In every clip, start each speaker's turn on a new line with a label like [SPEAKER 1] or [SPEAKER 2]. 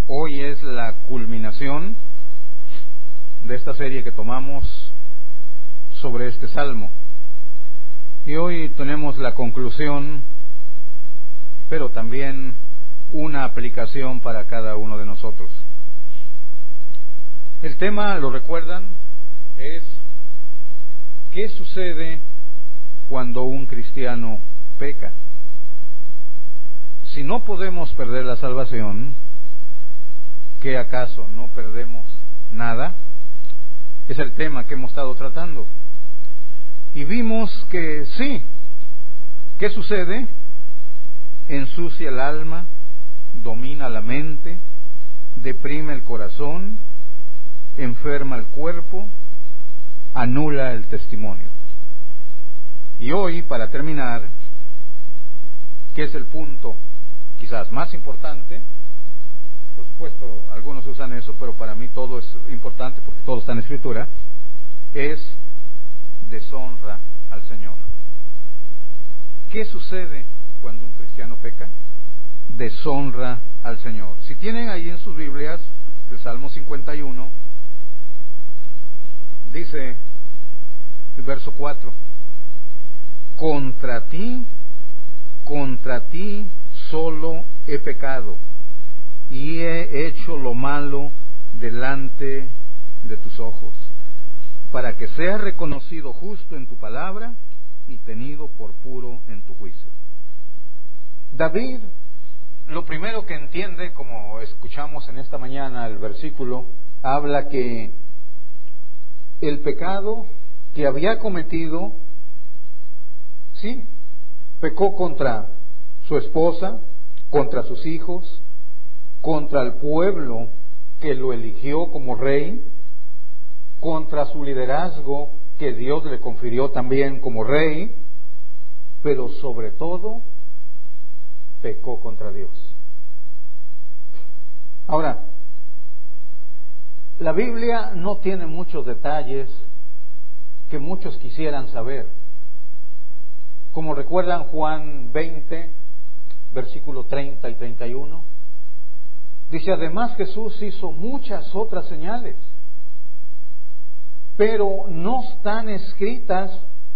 [SPEAKER 1] Hoy es la culminación de esta serie que tomamos sobre este salmo. Y hoy tenemos la conclusión, pero también una aplicación para cada uno de nosotros. El tema, ¿lo recuerdan?, es ¿qué sucede cuando un cristiano peca? Si no podemos perder la salvación, ¿qué acaso no perdemos nada? Es el tema que hemos estado tratando. Y vimos que sí. ¿Qué sucede? Ensucia el alma, domina la mente, deprime el corazón, enferma el cuerpo, anula el testimonio. Y hoy, para terminar, ¿qué es el punto quizás más importante? Por supuesto, algunos usan eso, pero para mí todo es importante porque todo está en la Escritura. Es deshonra al Señor. ¿Qué sucede cuando un cristiano peca? Deshonra al Señor. Si tienen ahí en sus Biblias el Salmo 51, dice el verso 4: contra ti solo he pecado y he hecho lo malo delante de tus ojos, para que seas reconocido justo en tu palabra y tenido por puro en tu juicio. David, lo primero que entiende, como escuchamos en esta mañana el versículo, habla que el pecado que había cometido, sí, pecó contra su esposa, contra sus hijos, contra el pueblo que lo eligió como rey, contra su liderazgo que Dios le confirió también como rey, pero sobre todo pecó contra Dios. Ahora, la Biblia no tiene muchos detalles que muchos quisieran saber. Como recuerdan Juan 20, versículo 30 y 31, dice: además Jesús hizo muchas otras señales, pero no están escritas,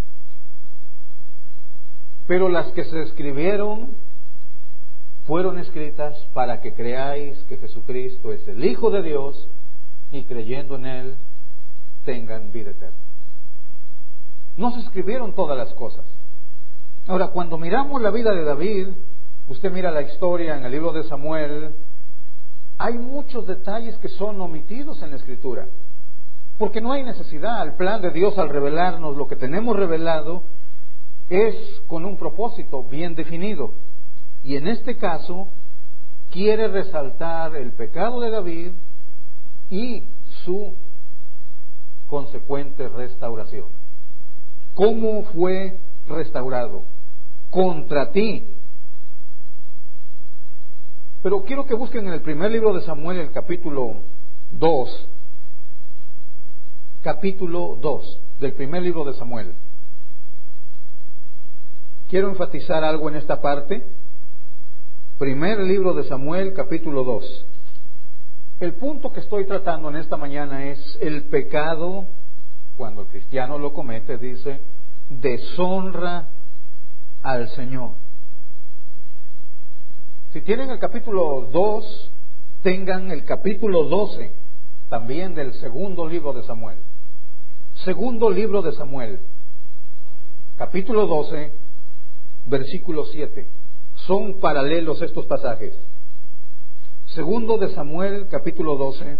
[SPEAKER 1] pero las que se escribieron fueron escritas para que creáis que Jesucristo es el Hijo de Dios y creyendo en Él tengan vida eterna. No se escribieron todas las cosas. Ahora, cuando miramos la vida de David, usted mira la historia en el libro de Samuel, hay muchos detalles que son omitidos en la Escritura, porque no hay necesidad. El plan de Dios al revelarnos lo que tenemos revelado es con un propósito bien definido. Y en este caso, quiere resaltar el pecado de David y su consecuente restauración. ¿Cómo fue restaurado? Contra ti. Pero quiero que busquen en el primer libro de Samuel, el capítulo 2. Capítulo 2 del primer libro de Samuel. Quiero enfatizar algo en esta parte. Primer libro de Samuel, capítulo 2. El punto que estoy tratando en esta mañana es el pecado, cuando el cristiano lo comete, dice, deshonra al Señor. Si tienen el capítulo 2, tengan el capítulo 12, también del segundo libro de Samuel. Segundo libro de Samuel, capítulo 12, versículo 7. Son paralelos estos pasajes. Segundo de Samuel, capítulo 12.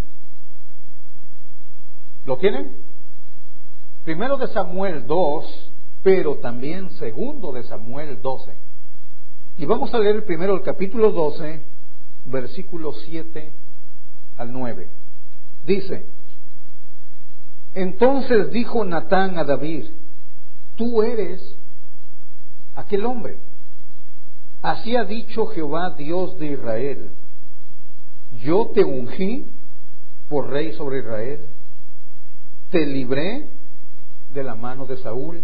[SPEAKER 1] ¿Lo tienen? Primero de Samuel 2, pero también segundo de Samuel 12. Y vamos a leer primero el capítulo 12, versículos 7 al 9. Dice: entonces dijo Natán a David: tú eres aquel hombre. Así ha dicho Jehová, Dios de Israel: yo te ungí por rey sobre Israel, te libré de la mano de Saúl.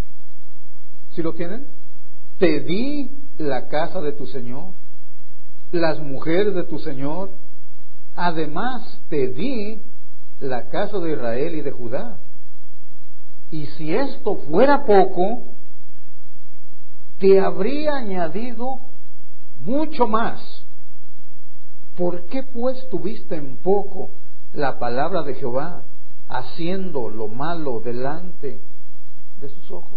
[SPEAKER 1] ¿Sí lo tienen? Te di la casa de tu Señor, las mujeres de tu Señor. Además te di la casa de Israel y de Judá. Y si esto fuera poco, te habría añadido mucho más. ¿Por qué pues tuviste en poco la palabra de Jehová, haciendo lo malo delante de sus ojos?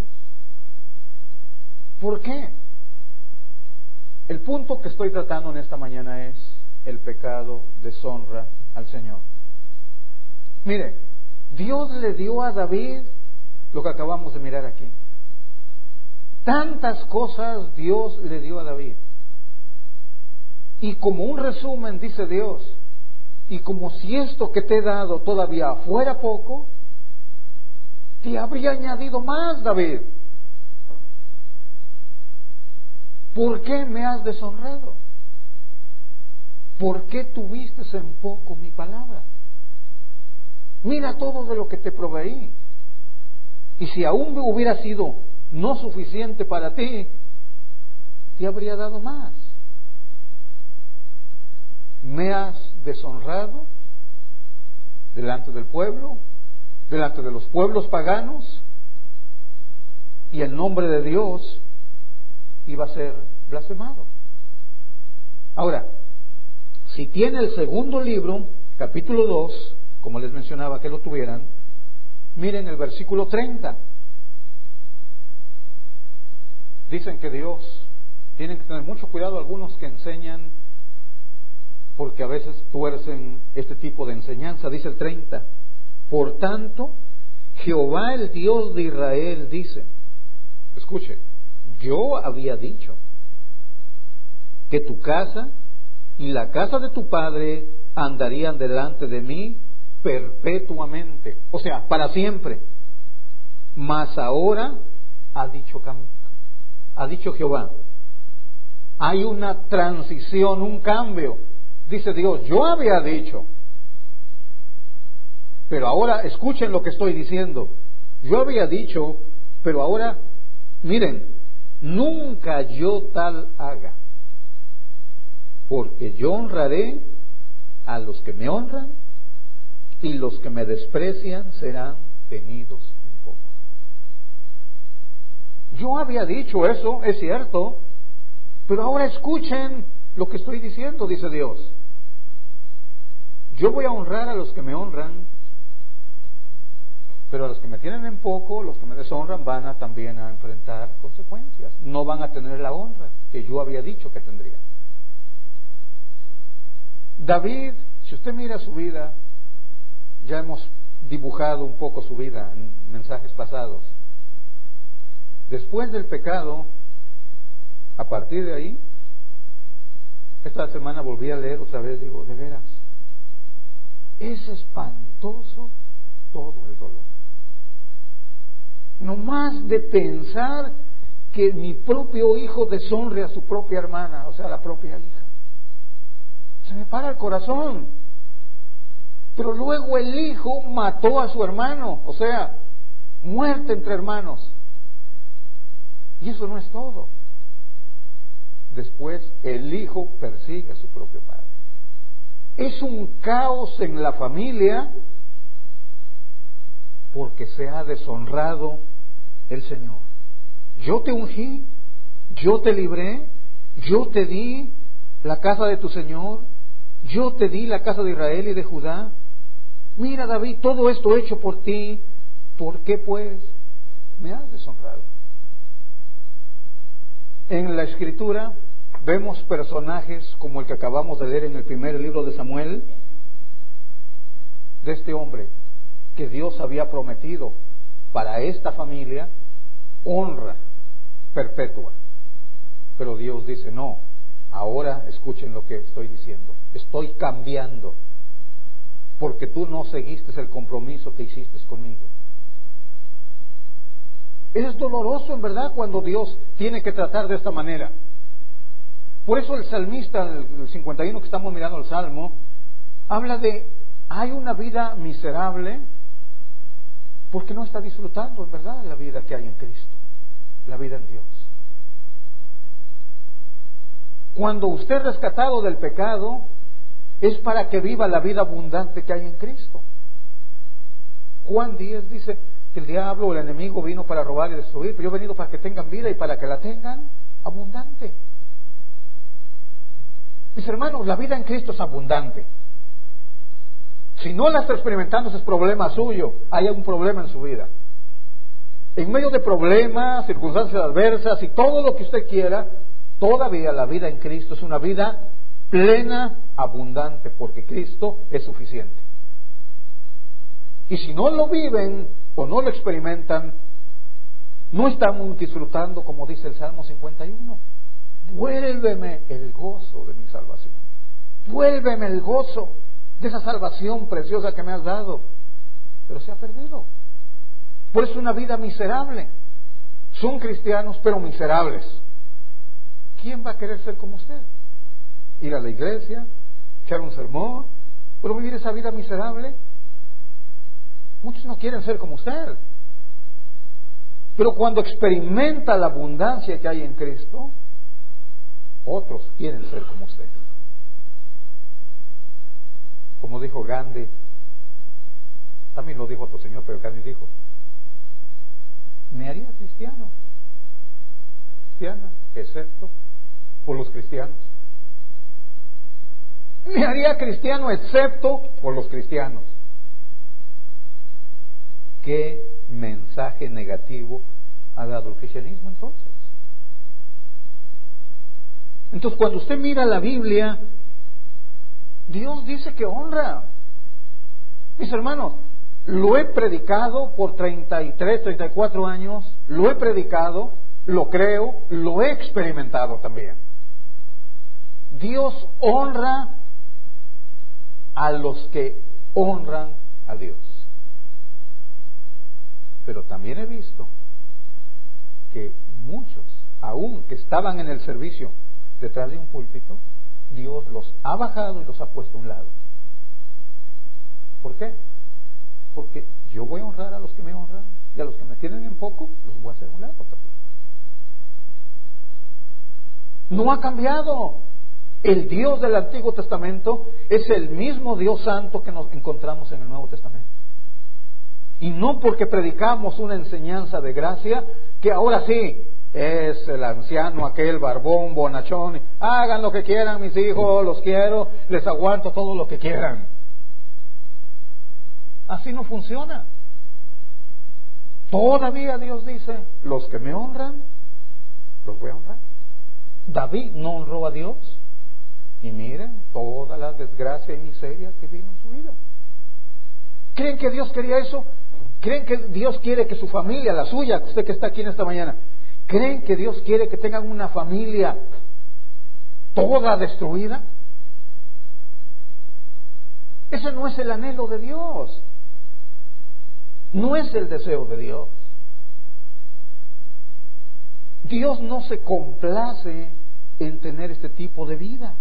[SPEAKER 1] ¿Por qué? El punto que estoy tratando en esta mañana es: el pecado deshonra al Señor. Mire, Dios le dio a David lo que acabamos de mirar aquí. Tantas cosas Dios le dio a David. Y como un resumen dice Dios: y como si esto que te he dado todavía fuera poco, te habría añadido más, David. ¿Por qué me has deshonrado? ¿Por qué tuviste en poco mi palabra? Mira todo de lo que te proveí. Y si aún hubiera sido no suficiente para ti, te habría dado más. Me has deshonrado delante del pueblo, delante de los pueblos paganos, y el nombre de Dios iba a ser blasfemado. Ahora, si tiene el segundo libro, capítulo 2, como les mencionaba que lo tuvieran, miren el versículo 30. Dicen que Dios, tienen que tener mucho cuidado algunos que enseñan, porque a veces tuercen este tipo de enseñanza. Dice el 30: por tanto, Jehová el Dios de Israel dice, escuche, yo había dicho que tu casa y la casa de tu padre andarían delante de mí perpetuamente, o sea, para siempre. Mas ahora ha dicho Jehová, hay una transición, un cambio. Dice Dios, yo había dicho, pero ahora escuchen lo que estoy diciendo. Yo había dicho, pero ahora, miren, nunca yo tal haga, porque yo honraré a los que me honran, y los que me desprecian serán tenidos en poco. Yo había dicho eso, es cierto, pero ahora escuchen lo que estoy diciendo, dice Dios. Yo voy a honrar a los que me honran, pero a los que me tienen en poco, los que me deshonran, van a también a enfrentar consecuencias. No van a tener la honra que yo había dicho que tendrían. David, si usted mira su vida, ya hemos dibujado un poco su vida en mensajes pasados. Después del pecado, a partir de ahí, esta semana volví a leer otra vez, digo, de veras, es espantoso todo el dolor. No más de pensar que mi propio hijo deshonre a su propia hermana, o sea, a la propia hija. Se me para el corazón. Pero luego el hijo mató a su hermano, o sea, muerte entre hermanos. Y eso no es todo. Después el hijo persigue a su propio padre. Es un caos en la familia porque se ha deshonrado el Señor. Yo te ungí, yo te libré, yo te di la casa de tu Señor, yo te di la casa de Israel y de Judá. Mira, David, todo esto hecho por ti, ¿por qué pues me has deshonrado? En la Escritura vemos personajes como el que acabamos de leer en el primer libro de Samuel, de este hombre que Dios había prometido para esta familia honra perpetua. Pero Dios dice, no, ahora escuchen lo que estoy diciendo, estoy cambiando, porque tú no seguiste el compromiso que hiciste conmigo. Es doloroso en verdad cuando Dios tiene que tratar de esta manera. Por eso el salmista, el 51 que estamos mirando el Salmo, habla de, hay una vida miserable porque no está disfrutando en verdad la vida que hay en Cristo, la vida en Dios. Cuando usted es rescatado del pecado, es para que viva la vida abundante que hay en Cristo. Juan 10 dice que el diablo o el enemigo vino para robar y destruir, pero yo he venido para que tengan vida y para que la tengan abundante. Mis hermanos, la vida en Cristo es abundante. Si no la está experimentando, ese es problema suyo. Hay algún problema en su vida. En medio de problemas, circunstancias adversas y todo lo que usted quiera, todavía la vida en Cristo es una vida plena, abundante, porque Cristo es suficiente. Y si no lo viven o no lo experimentan, no estamos disfrutando, como dice el Salmo 51. Vuélveme el gozo de mi salvación. Vuélveme el gozo de esa salvación preciosa que me has dado. Pero se ha perdido. Por eso una vida miserable. Son cristianos, pero miserables. ¿Quién va a querer ser como usted? Ir a la iglesia, echar un sermón, pero vivir esa vida miserable. Muchos no quieren ser como usted. Pero cuando experimenta la abundancia que hay en Cristo, otros quieren ser como usted. Como dijo Gandhi, también lo dijo otro señor, pero Gandhi dijo: me haría cristiana, excepto por los cristianos. Me haría cristiano excepto por los cristianos. ¿Qué mensaje negativo ha dado el cristianismo entonces? Entonces, cuando usted mira la Biblia, Dios dice que honra. Mis hermanos, lo he predicado por 33, 34 años, lo he predicado, lo creo, lo he experimentado también. Dios honra a los que honran a Dios. Pero también he visto que muchos, aún que estaban en el servicio detrás de un púlpito, Dios los ha bajado y los ha puesto a un lado. ¿Por qué? Porque yo voy a honrar a los que me honran y a los que me tienen en poco los voy a hacer a un lado también. No ha cambiado. El Dios del Antiguo Testamento es el mismo Dios Santo que nos encontramos en el Nuevo Testamento. Y no porque predicamos una enseñanza de gracia, que ahora sí es el anciano aquel barbón, bonachón, hagan lo que quieran mis hijos, los quiero, les aguanto todo lo que quieran. Así no funciona. Todavía Dios dice: los que me honran, los voy a honrar. David no honró a Dios, y miren toda la desgracia y miseria que vino en su vida. ¿Creen que Dios quería eso? ¿Creen que Dios quiere que su familia, la suya, usted que está aquí en esta mañana, creen que Dios quiere que tengan una familia toda destruida? Ese no es el anhelo de Dios. No es el deseo de Dios. Dios no se complace en tener este tipo de vidas.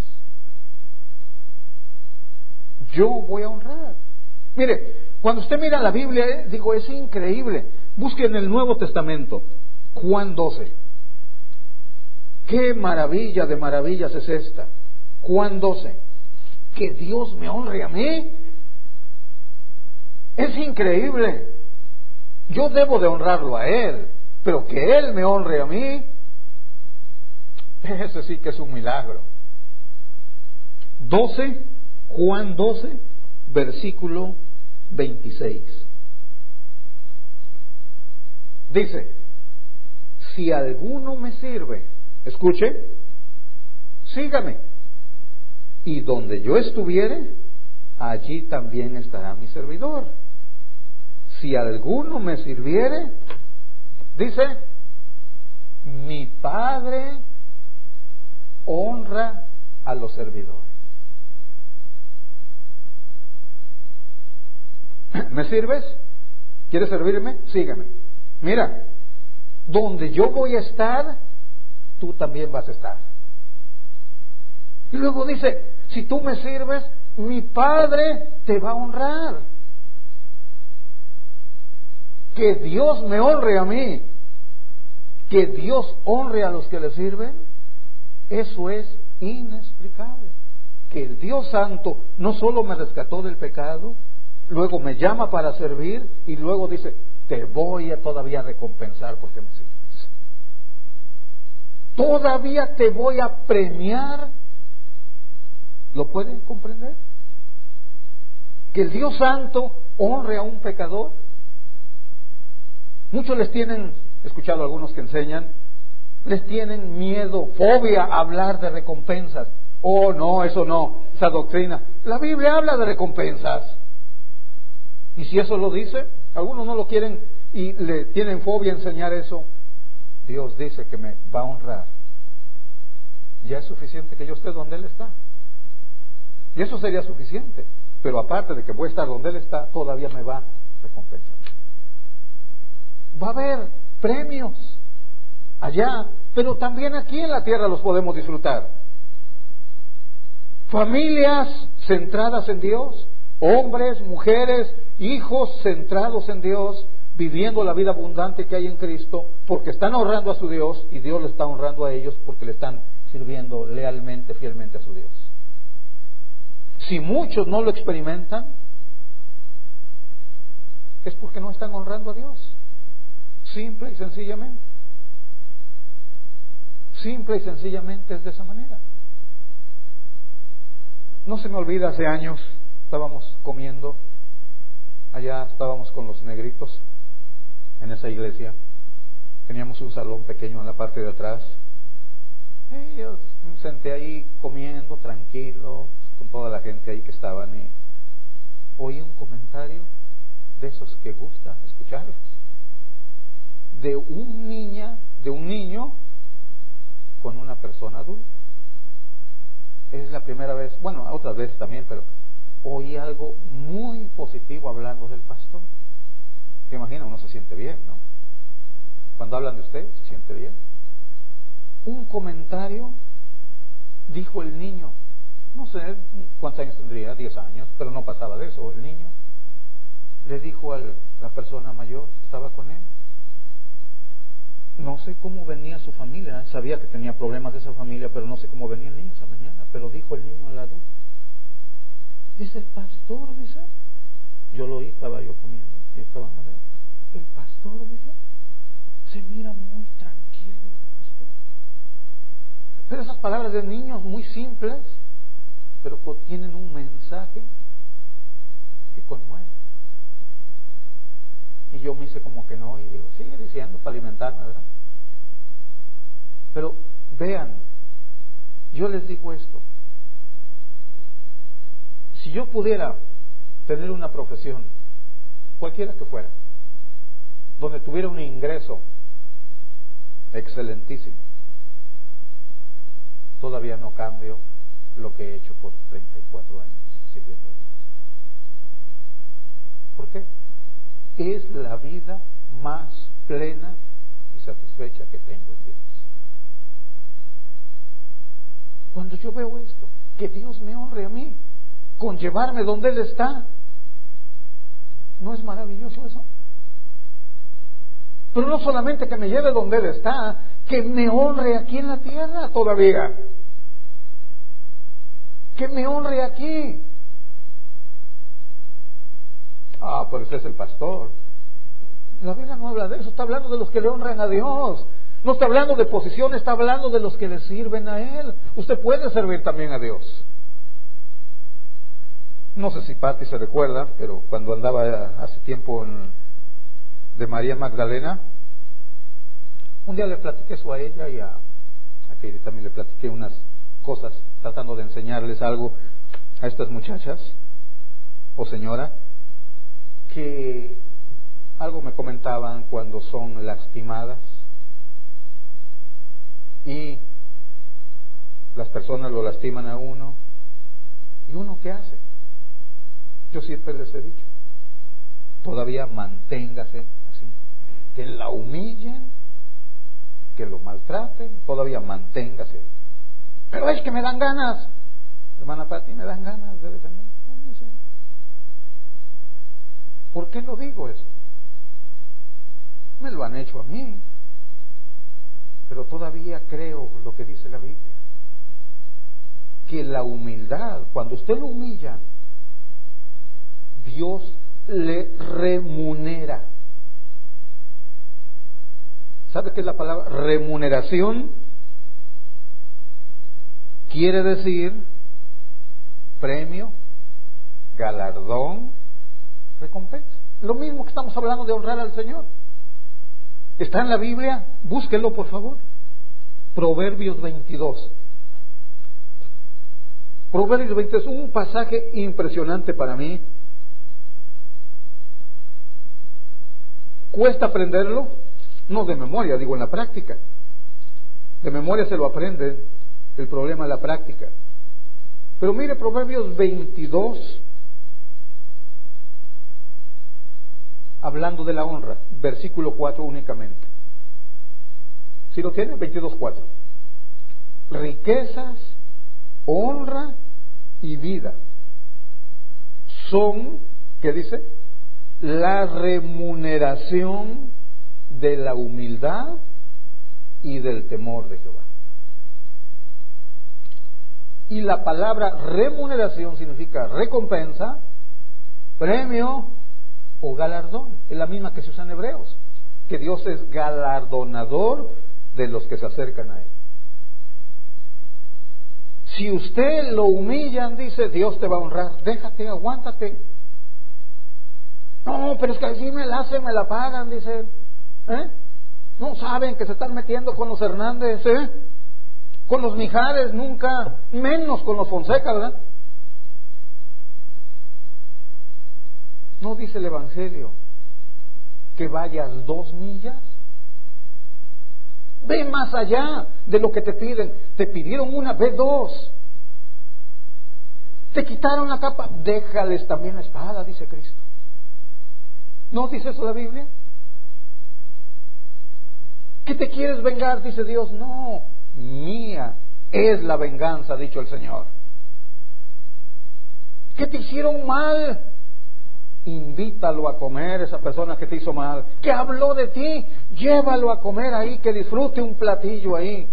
[SPEAKER 1] Yo voy a honrar. Mire, cuando usted mira la Biblia, digo, es increíble. Busque en el Nuevo Testamento, Juan 12. ¡Qué maravilla de maravillas es esta! Juan 12. Que Dios me honre a mí. Es increíble. Yo debo de honrarlo a Él, pero que Él me honre a mí, ese sí que es un milagro. 12, Juan 12, versículo 26. Dice: si alguno me sirve, escuche, sígame, y donde yo estuviere, allí también estará mi servidor. Si alguno me sirviere, dice, mi Padre honra a los servidores. ¿Me sirves? ¿Quieres servirme? Sígueme. Mira, donde yo voy a estar, tú también vas a estar. Y luego dice, si tú me sirves, mi Padre te va a honrar. Que Dios me honre a mí, que Dios honre a los que le sirven, eso es inexplicable. Que el Dios Santo no solo me rescató del pecado, luego me llama para servir y luego dice, te voy a todavía recompensar porque me sirves. Todavía te voy a premiar. ¿Lo pueden comprender? Que el Dios Santo honre a un pecador. Muchos les tienen, he escuchado a algunos que enseñan, les tienen miedo, fobia a hablar de recompensas. Oh, no, eso no, esa doctrina. La Biblia habla de recompensas. Y si eso lo dice, algunos no lo quieren y le tienen fobia a enseñar eso. Dios dice que me va a honrar. Ya es suficiente que yo esté donde Él está. Y eso sería suficiente. Pero aparte de que voy a estar donde Él está, todavía me va a recompensar. Va a haber premios allá, pero también aquí en la tierra los podemos disfrutar. Familias centradas en Dios, hombres, mujeres, hijos centrados en Dios, viviendo la vida abundante que hay en Cristo, porque están honrando a su Dios y Dios le está honrando a ellos porque le están sirviendo lealmente, fielmente a su Dios. Si muchos no lo experimentan, es porque no están honrando a Dios. Simple y sencillamente. Simple y sencillamente es de esa manera. No se me olvida, hace años estábamos comiendo, allá estábamos con los negritos en esa iglesia. Teníamos un salón pequeño en la parte de atrás. Y yo me senté ahí comiendo tranquilo con toda la gente ahí que estaban y oí un comentario de esos que gusta escucharlos, de un niño con una persona adulta. Es la primera vez, bueno, otras veces también, pero oí algo muy positivo hablando del pastor. ¿Se imagina? Uno se siente bien, ¿no? Cuando hablan de usted, se siente bien. Un comentario, dijo el niño, no sé cuántos años tendría, 10 años, pero no pasaba de eso. El niño le dijo a la persona mayor que estaba con él, no sé cómo venía su familia, sabía que tenía problemas de esa familia, pero no sé cómo venía el niño esa mañana, pero dijo el niño al adulto, dice, el pastor, dice, yo lo oí, estaba yo comiendo, y estaban a ver, el pastor, dice, se mira muy tranquilo, pastor. Pero esas palabras de niños muy simples, pero contienen un mensaje que conmueve. Y yo me hice como que no, y digo, sigue diciendo para alimentarme, ¿verdad? Pero vean, yo les digo esto, si yo pudiera tener una profesión, cualquiera que fuera, donde tuviera un ingreso excelentísimo, todavía no cambio lo que he hecho por 34 años sirviendo a Dios. ¿Por qué? Es la vida más plena y satisfecha que tengo en Dios. Cuando yo veo esto, que Dios me honre a mí con llevarme donde Él está, ¿no es maravilloso eso? Pero no solamente que me lleve donde Él está, que me honre aquí en la tierra todavía. Que me honre aquí. Ah, pero usted es el pastor. La Biblia no habla de eso, está hablando de los que le honran a Dios. No está hablando de posición, está hablando de los que le sirven a Él. Usted puede servir también a Dios. No sé si Patti se recuerda, pero cuando andaba hace tiempo de María Magdalena, un día le platiqué eso a ella y a Katie también le platiqué unas cosas, tratando de enseñarles algo a estas muchachas o señora, que algo me comentaban cuando son lastimadas y las personas lo lastiman a uno, y uno ¿qué hace? Yo siempre les he dicho, todavía manténgase así, que la humillen, que lo maltraten, todavía manténgase ahí. Pero es que me dan ganas, hermana Patti, me dan ganas de defender. No sé. ¿Por qué lo digo eso? Me lo han hecho a mí, pero todavía creo lo que dice la Biblia. que la humildad, cuando usted lo humilla, Dios le remunera. ¿Sabe qué es la palabra remuneración? Quiere decir premio, galardón, recompensa. Lo mismo que estamos hablando de honrar al Señor. Está en la Biblia, búsquelo por favor. Proverbios 22. Proverbios 22 es un pasaje impresionante para mí. ¿Cuesta aprenderlo? No de memoria, digo en la práctica. De memoria se lo aprende, el problema es la práctica. Pero mire Proverbios 22, hablando de la honra, versículo 4 únicamente. ¿Sí lo tiene? 22:4. Riquezas, honra y vida son, ¿qué dice? La remuneración de la humildad y del temor de Jehová. Y la palabra remuneración significa recompensa, premio o galardón. Es la misma que se usa en Hebreos, que Dios es galardonador de los que se acercan a Él. Si usted lo humillan, dice, Dios te va a honrar. Déjate, aguántate. No, pero es que así me la hacen, me la pagan, dice. No saben que se están metiendo con los Hernández, con los Mijares, nunca, menos con los Fonseca, ¿verdad? ¿No dice el Evangelio que vayas 2 millas? Ve más allá de lo que te piden. Te pidieron una, ve 2. Te quitaron la capa, déjales también la espada, dice Cristo. ¿No dice eso la Biblia? ¿Que te quieres vengar? Dice Dios. No, mía es la venganza, ha dicho el Señor. ¿Que te hicieron mal? Invítalo a comer, esa persona que te hizo mal. ¿Que habló de ti? Llévalo a comer ahí, que disfrute un platillo ahí.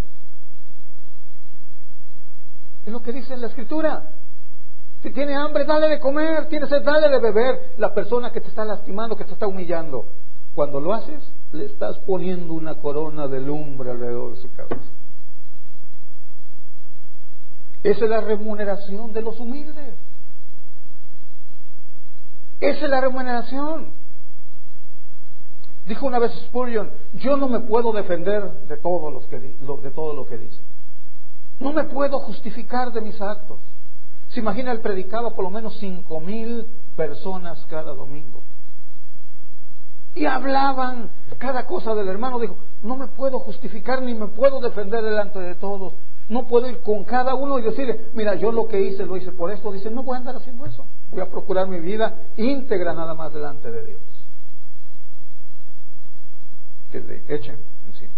[SPEAKER 1] Es lo que dice en la Escritura. Si tiene hambre, dale de comer. Tiene sed, dale de beber. La persona que te está lastimando, que te está humillando, cuando lo haces, le estás poniendo una corona de lumbre alrededor de su cabeza. Esa es la remuneración de los humildes. Esa es la remuneración. Dijo una vez Spurgeon, yo no me puedo defender de todo lo que dice. No me puedo justificar de mis actos. Se imagina, él predicaba por lo menos 5,000 personas cada domingo. Y hablaban cada cosa del hermano. Dijo, no me puedo justificar ni me puedo defender delante de todos. No puedo ir con cada uno y decirle, mira, yo lo que hice, lo hice por esto. Dice, no voy a andar haciendo eso. Voy a procurar mi vida íntegra nada más delante de Dios. Que le echen encima.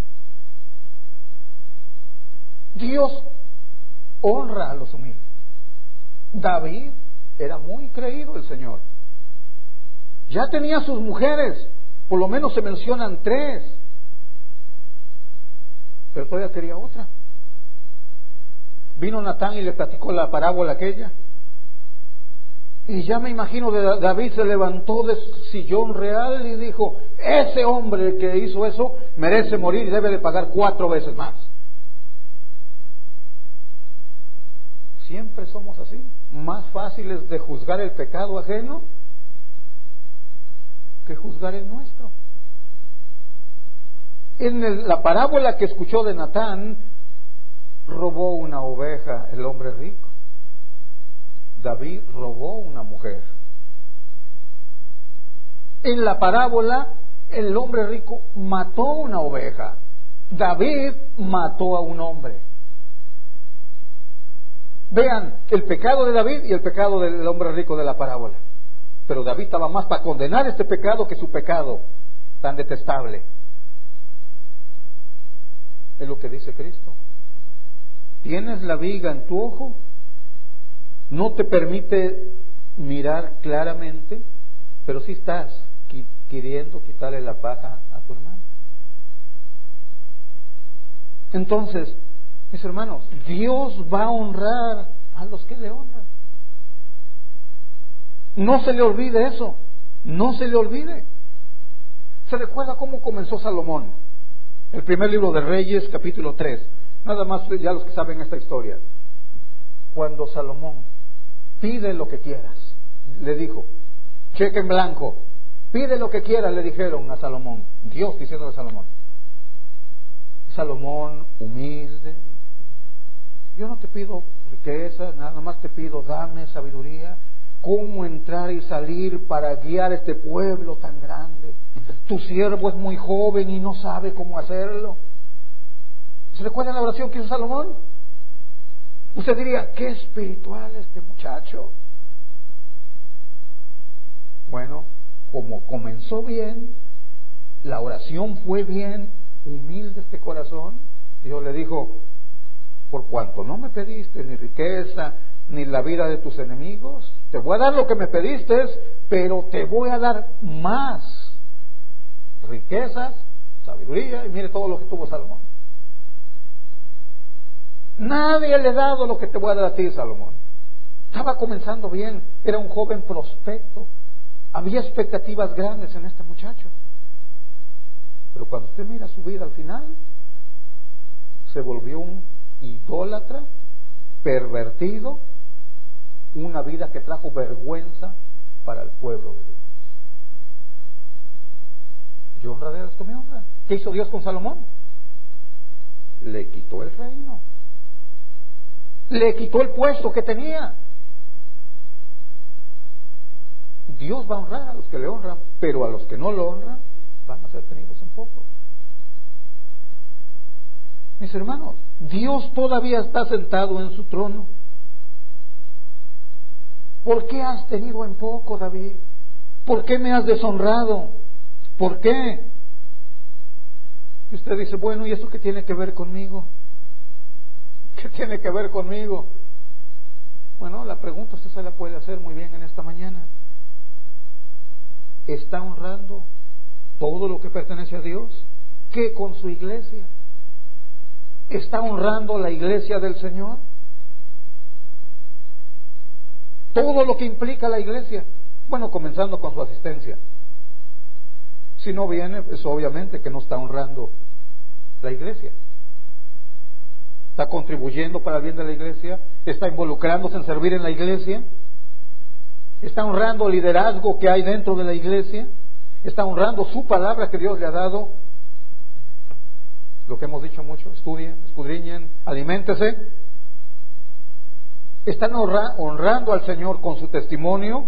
[SPEAKER 1] Dios honra a los humildes. David era muy creído el Señor. Ya tenía sus mujeres, por lo menos se mencionan 3, pero todavía quería otra. Vino Natán y le platicó la parábola aquella, y ya me imagino que David se levantó de su sillón real y dijo, ese hombre que hizo eso merece morir y debe de pagar 4 veces más. Siempre somos así, más fáciles de juzgar el pecado ajeno que juzgar el nuestro. En la parábola que escuchó de Natán, robó una oveja el hombre rico. David robó una mujer. En la parábola, el hombre rico mató una oveja. David mató a un hombre. Vean el pecado de David y el pecado del hombre rico de la parábola. Pero David estaba más para condenar este pecado que su pecado tan detestable. Es lo que dice Cristo. Tienes la viga en tu ojo, no te permite mirar claramente, pero sí estás queriendo quitarle la paja a tu hermano. Entonces, mis hermanos, Dios va a honrar a los que le honran. No se le olvide eso, no se le olvide. ¿Se recuerda cómo comenzó Salomón? El primer libro de Reyes, capítulo 3. Nada más ya los que saben esta historia. Cuando Salomón pide lo que quieras, le dijo, cheque en blanco, pide lo que quieras, le dijeron a Salomón, Dios diciendo a Salomón. Salomón, humilde, yo no te pido riqueza, nada más te pido, dame sabiduría, cómo entrar y salir para guiar este pueblo tan grande. Tu siervo es muy joven y no sabe cómo hacerlo. ¿Se recuerdan la oración que hizo Salomón? Usted diría, qué espiritual este muchacho. Bueno, como comenzó bien, la oración fue bien, humilde este corazón, Dios le dijo, por cuanto no me pediste ni riqueza, ni la vida de tus enemigos, te voy a dar lo que me pediste, pero te voy a dar más riquezas, sabiduría, y mire todo lo que tuvo Salomón. Nadie le ha dado lo que te voy a dar a ti, Salomón. Estaba comenzando bien, era un joven prospecto, había expectativas grandes en este muchacho. Pero cuando usted mira su vida al final, se volvió un idólatra, pervertido, una vida que trajo vergüenza para el pueblo de Dios. Yo honraré a los que me honran. ¿Qué hizo Dios con Salomón? Le quitó el reino, le quitó el puesto que tenía. Dios va a honrar a los que le honran, pero a los que no lo honran van a ser tenidos en poco. Mis hermanos, Dios todavía está sentado en su trono. ¿Por qué has tenido en poco, David? ¿Por qué me has deshonrado? ¿Por qué? Y usted dice, bueno, ¿y eso qué tiene que ver conmigo? ¿Qué tiene que ver conmigo? Bueno, la pregunta usted se la puede hacer muy bien en esta mañana. ¿Está honrando todo lo que pertenece a Dios? ¿Qué con su iglesia? ¿Está honrando la iglesia del Señor? Todo lo que implica la iglesia. Bueno, comenzando con su asistencia. Si no viene, pues obviamente que no está honrando la iglesia. Está contribuyendo para el bien de la iglesia, está involucrándose en servir en la iglesia, está honrando el liderazgo que hay dentro de la iglesia, está honrando su palabra que Dios le ha dado. Lo que hemos dicho mucho, estudien, escudriñen, aliméntese. Están honrando al Señor con su testimonio.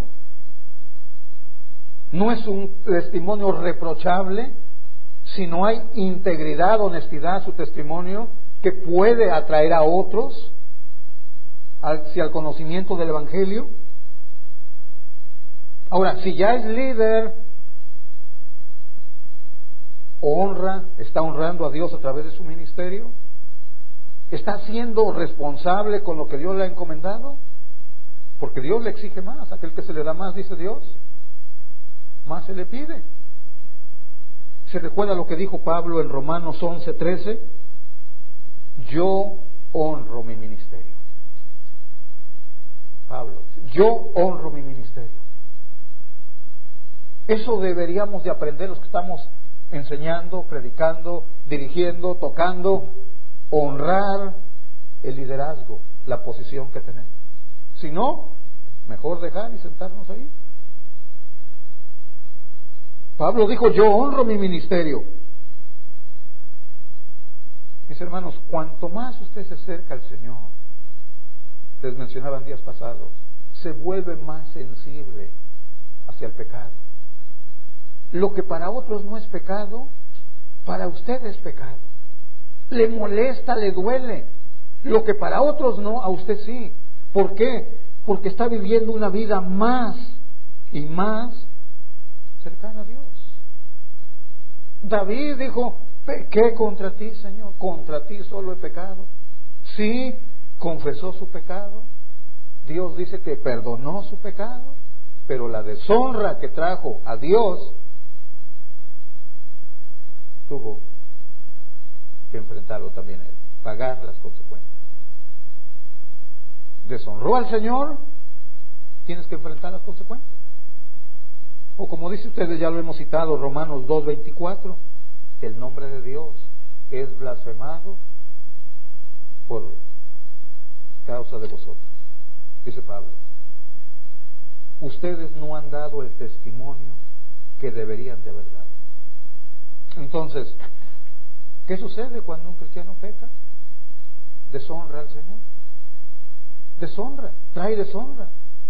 [SPEAKER 1] No es un testimonio reprochable, sino hay integridad, honestidad, su testimonio, que puede atraer a otros hacia el conocimiento del Evangelio. Ahora, si ya es líder, está honrando a Dios a través de su ministerio, está siendo responsable con lo que Dios le ha encomendado, porque Dios le exige más. Aquel que se le da más, dice Dios, más se le pide. ¿Se recuerda lo que dijo Pablo en Romanos 11:13? Yo honro mi ministerio. Pablo, yo honro mi ministerio. Eso deberíamos de aprender los que estamos enseñando, predicando, dirigiendo, tocando, honrar el liderazgo, la posición que tenemos. Si no, mejor dejar y sentarnos ahí. Pablo dijo, yo honro mi ministerio. Mis hermanos, cuanto más usted se acerca al Señor, les mencionaba en días pasados, se vuelve más sensible hacia el pecado. Lo que para otros no es pecado, para usted es pecado. Le molesta, le duele. Lo que para otros no, a usted sí. ¿Por qué? Porque está viviendo una vida más y más cercana a Dios. David dijo, pequé contra ti, Señor, contra ti solo he pecado. Sí, confesó su pecado. Dios dice que perdonó su pecado, pero la deshonra que trajo a Dios tuvo que enfrentarlo también a él, pagar las consecuencias. deshonró al Señor, tienes que enfrentar las consecuencias. O como dice ustedes, ya lo hemos citado, Romanos 2:24, que el nombre de Dios es blasfemado por causa de vosotros. Dice Pablo, ustedes no han dado el testimonio que deberían de haber dado. Entonces, ¿qué sucede cuando un cristiano peca? Deshonra al Señor. Deshonra, trae deshonra.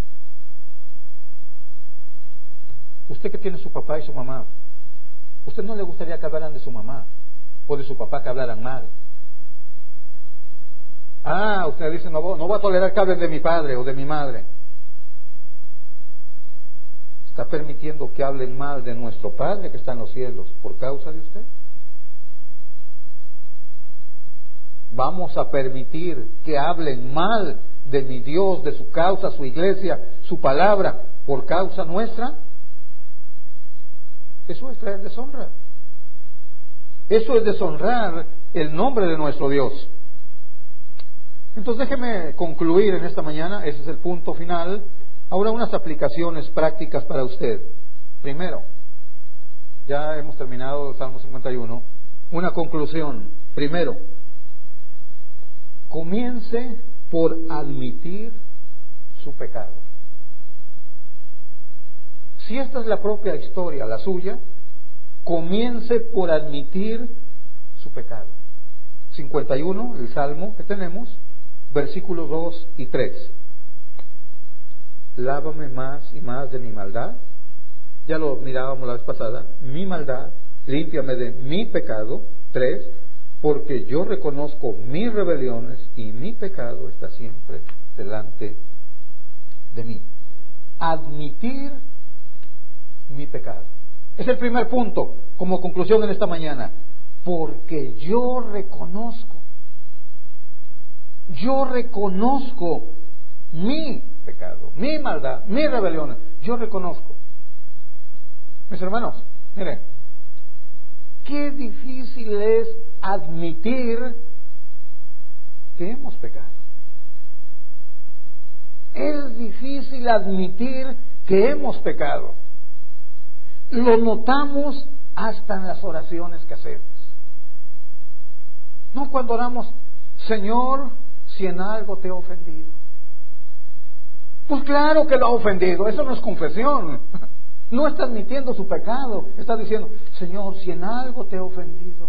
[SPEAKER 1] Usted que tiene su papá y su mamá, ¿usted no le gustaría que hablaran de su mamá o de su papá, que hablaran mal? Usted dice, no voy a tolerar que hablen de mi padre o de mi madre. ¿Está permitiendo que hablen mal de nuestro Padre que está en los cielos por causa de usted? ¿Vamos a permitir que hablen mal de mi Dios, de su causa, su iglesia, su palabra, por causa nuestra? Eso es traer deshonra. Eso es deshonrar el nombre de nuestro Dios. Entonces déjeme concluir en esta mañana, ese es el punto final. Ahora unas aplicaciones prácticas para usted. Primero, ya hemos terminado el Salmo 51. Una conclusión. Primero, comience por admitir su pecado. Si esta es la propia historia, la suya, comience por admitir su pecado. 51, el Salmo que tenemos, versículos 2 y 3. Lávame más y más de mi maldad. Ya lo mirábamos la vez pasada. Mi maldad, límpiame de mi pecado. 3. Porque yo reconozco mis rebeliones y mi pecado está siempre delante de mí. Admitir mi pecado. Es el primer punto, como conclusión en esta mañana. Porque yo reconozco mi pecado, mi maldad, mis rebeliones. Yo reconozco. Mis hermanos, miren, qué difícil es admitir que hemos pecado. Es difícil admitir que hemos pecado. Lo notamos hasta en las oraciones que hacemos. No cuando oramos, Señor, si en algo te he ofendido. Pues claro que lo ha ofendido, eso no es confesión. No está admitiendo su pecado, está diciendo, Señor, si en algo te he ofendido.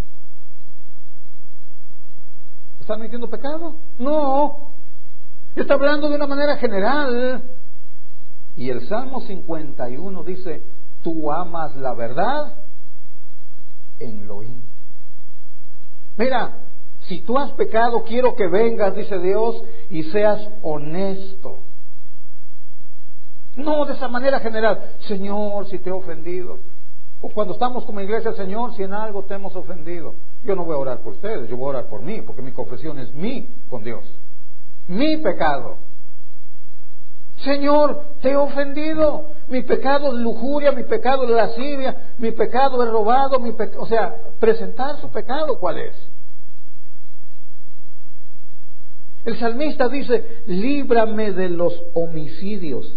[SPEAKER 1] ¿Está admitiendo pecado? No, está hablando de una manera general. Y el Salmo 51 dice, tú amas la verdad en lo íntimo. Mira, si tú has pecado, quiero que vengas, dice Dios, y seas honesto. No de esa manera general, Señor, si te he ofendido. O cuando estamos como iglesia, Señor, si en algo te hemos ofendido. Yo no voy a orar por ustedes, yo voy a orar por mí, porque mi confesión es mí con Dios. Mi pecado. Señor, te he ofendido. Mi pecado es lujuria, mi pecado es lascivia, mi pecado es robado, o sea, presentar su pecado, ¿cuál es? El salmista dice, líbrame de los homicidios.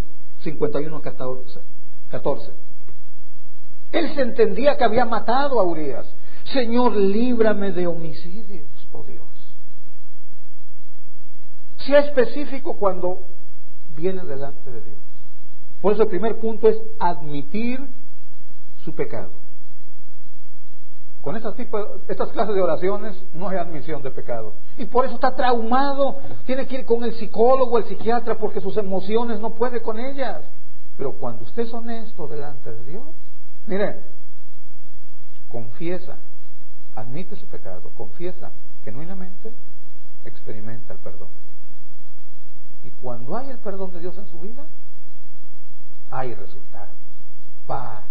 [SPEAKER 1] 51:14. Él se entendía que había matado a Urías. Señor, líbrame de homicidios, oh Dios. Sea específico cuando viene delante de Dios. Por eso el primer punto es admitir su pecado. Con estas clases de oraciones no hay admisión de pecado. Y por eso está traumado. Tiene que ir con el psicólogo, el psiquiatra, porque sus emociones no puede con ellas. Pero cuando usted es honesto delante de Dios, mire, confiesa, admite su pecado, confiesa genuinamente, experimenta el perdón de Dios. Y cuando hay el perdón de Dios en su vida, hay resultados. Paz.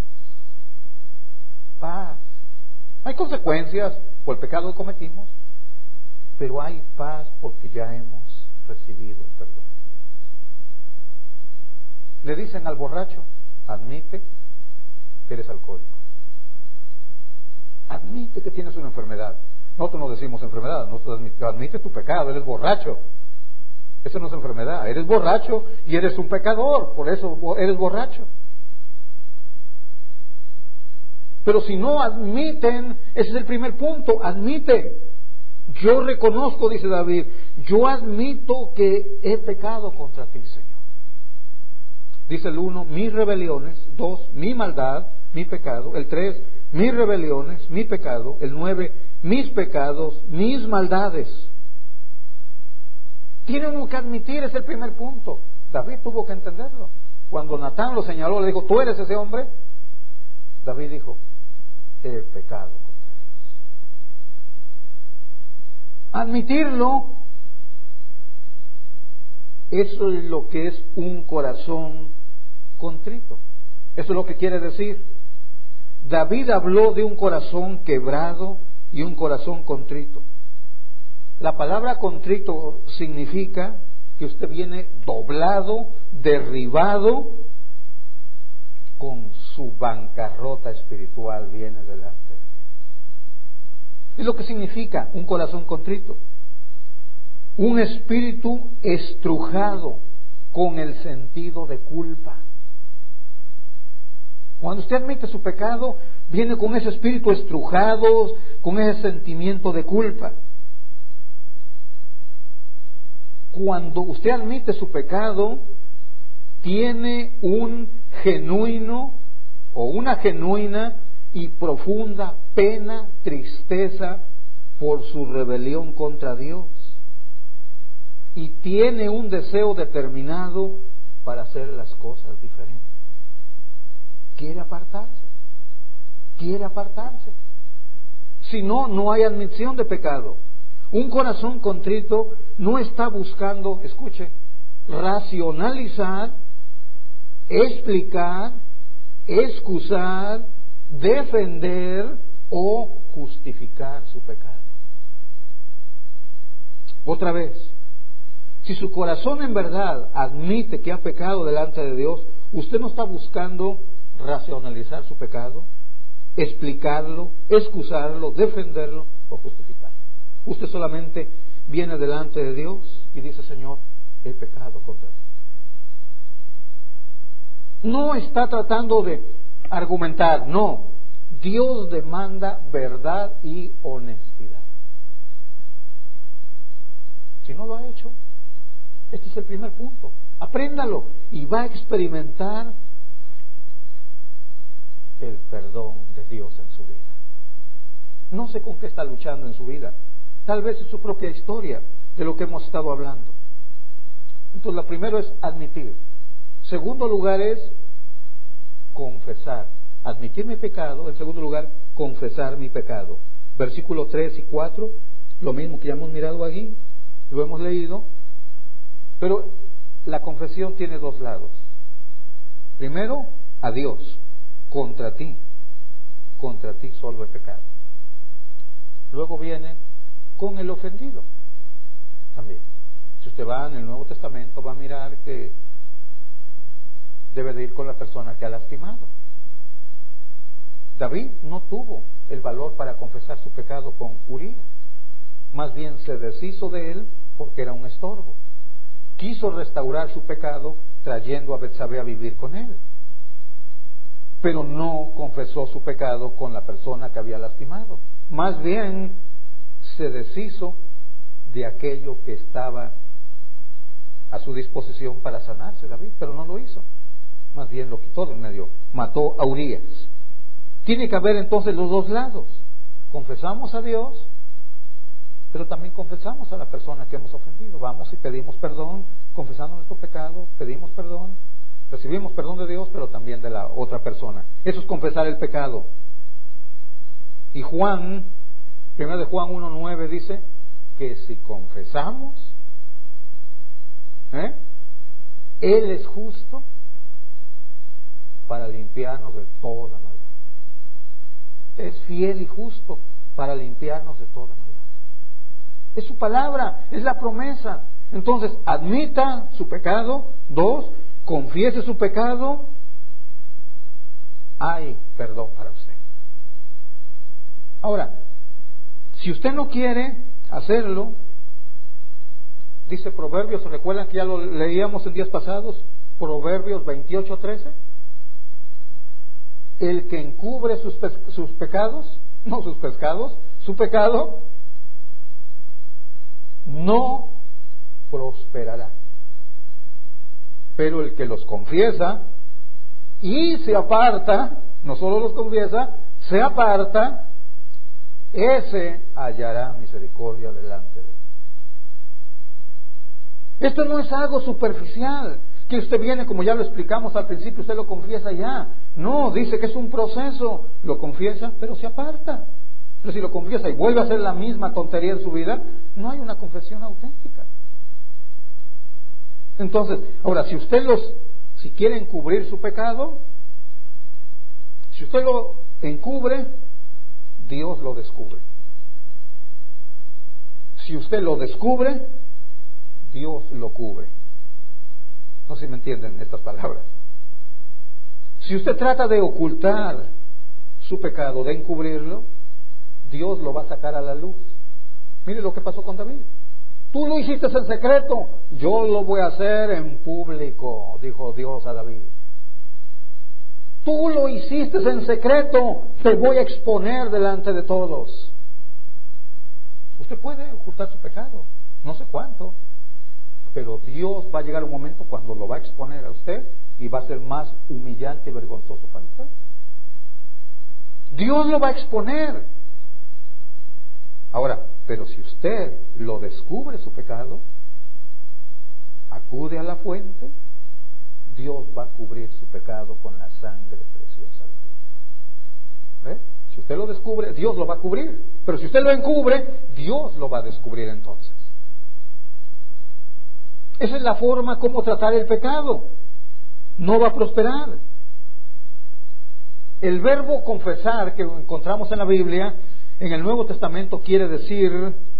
[SPEAKER 1] Hay consecuencias por el pecado que cometimos, pero hay paz porque ya hemos recibido el perdón. Le dicen al borracho, admite que eres alcohólico. Admite que tienes una enfermedad. Nosotros no decimos enfermedad, nosotros admite tu pecado, eres borracho. Eso no es enfermedad. Eres borracho y eres un pecador, por eso eres borracho. Pero si no admiten, ese es el primer punto, admite. Yo reconozco, dice David, yo admito que he pecado contra ti, Señor. Dice el 1, mis rebeliones. 2, mi maldad, mi pecado. El 3, mis rebeliones, mi pecado. El 9, mis pecados, mis maldades. Tiene uno que admitir, es el primer punto. David tuvo que entenderlo. Cuando Natán lo señaló, le dijo, ¿tú eres ese hombre? David dijo, he pecado contra Dios. Admitirlo, eso es lo que es un corazón contrito. Eso es lo que quiere decir. David habló de un corazón quebrado y un corazón contrito. La palabra contrito significa que usted viene doblado, derribado, con su bancarrota espiritual viene delante de Dios. Es lo que significa un corazón contrito. Un espíritu estrujado con el sentido de culpa. Cuando usted admite su pecado, viene con ese espíritu estrujado, con ese sentimiento de culpa. Cuando usted admite su pecado, tiene un genuino o una genuina y profunda pena, tristeza por su rebelión contra Dios. Y tiene un deseo determinado para hacer las cosas diferentes. Quiere apartarse. Quiere apartarse. Si no, no hay admisión de pecado. Un corazón contrito no está buscando, escuche, racionalizar, explicar, excusar, defender o justificar su pecado. Otra vez, si su corazón en verdad admite que ha pecado delante de Dios, usted no está buscando racionalizar su pecado, explicarlo, excusarlo, defenderlo o justificarlo. Usted solamente viene delante de Dios y dice, Señor, he pecado contra ti. No está tratando de argumentar, no. Dios demanda verdad y honestidad. Si no lo ha hecho, este es el primer punto. Apréndalo y va a experimentar el perdón de Dios en su vida. No sé con qué está luchando en su vida. Tal vez es su propia historia de lo que hemos estado hablando. Entonces, lo primero es admitir. Segundo lugar es confesar. Admitir mi pecado. En segundo lugar, confesar mi pecado. Versículos 3 y 4, lo mismo que ya hemos mirado aquí, lo hemos leído. Pero la confesión tiene dos lados. Primero, a Dios. Contra ti solo he pecado. Luego viene con el ofendido también. Si usted va en el Nuevo Testamento, va a mirar que debe de ir con la persona que ha lastimado. David no tuvo el valor para confesar su pecado con Urías. Más bien se deshizo de él porque era un estorbo. Quiso restaurar su pecado trayendo a Betsabé a vivir con él. Pero no confesó su pecado con la persona que había lastimado. Más bien se deshizo de aquello que estaba a su disposición para sanarse David, pero no lo hizo. Más bien lo quitó del medio, mató a Urías. Tiene que haber entonces los dos lados. Confesamos a Dios, pero también confesamos a la persona que hemos ofendido. Vamos y pedimos perdón, confesando nuestro pecado, pedimos perdón, recibimos perdón de Dios, pero también de la otra persona. Eso es confesar el pecado. Y Juan, 1 de Juan 1:9 dice que si confesamos, Él es justo para limpiarnos de toda maldad. Es fiel y justo para limpiarnos de toda maldad. Es su palabra, es la promesa. Entonces, admita su pecado. 2, confiese su pecado. Hay perdón para usted. Ahora, si usted no quiere hacerlo, Dice Proverbios, ¿se recuerdan que ya lo leíamos en días pasados? Proverbios 28:13. El que encubre su pecado, no prosperará. Pero el que los confiesa y se aparta, no solo los confiesa, se aparta, ese hallará misericordia delante de él. Esto no es algo superficial, que usted viene, como ya lo explicamos al principio, usted lo confiesa ya. No, dice que es un proceso. Lo confiesa, pero se aparta. Pero si lo confiesa y vuelve a hacer la misma tontería en su vida, no hay una confesión auténtica. Entonces, ahora, si quiere encubrir su pecado, si usted lo encubre, Dios lo descubre. Si usted lo descubre, Dios lo cubre. No sé si me entienden estas palabras. Si usted trata de ocultar su pecado, de encubrirlo, Dios lo va a sacar a la luz. Mire lo que pasó con David. Tú lo hiciste en secreto, yo lo voy a hacer en público, dijo Dios a David. Tú lo hiciste en secreto, te voy a exponer delante de todos. Usted puede ocultar su pecado, no sé cuánto, pero Dios va a llegar un momento cuando lo va a exponer a usted y va a ser más humillante y vergonzoso para usted. Dios lo va a exponer. Ahora, pero si usted lo descubre su pecado, acude a la fuente, Dios va a cubrir su pecado con la sangre preciosa de Cristo. ¿Ve? Si usted lo descubre, Dios lo va a cubrir. Pero si usted lo encubre, Dios lo va a descubrir entonces. Esa es la forma como tratar el pecado. No va a prosperar. El verbo confesar que encontramos en la Biblia, en el Nuevo Testamento, quiere decir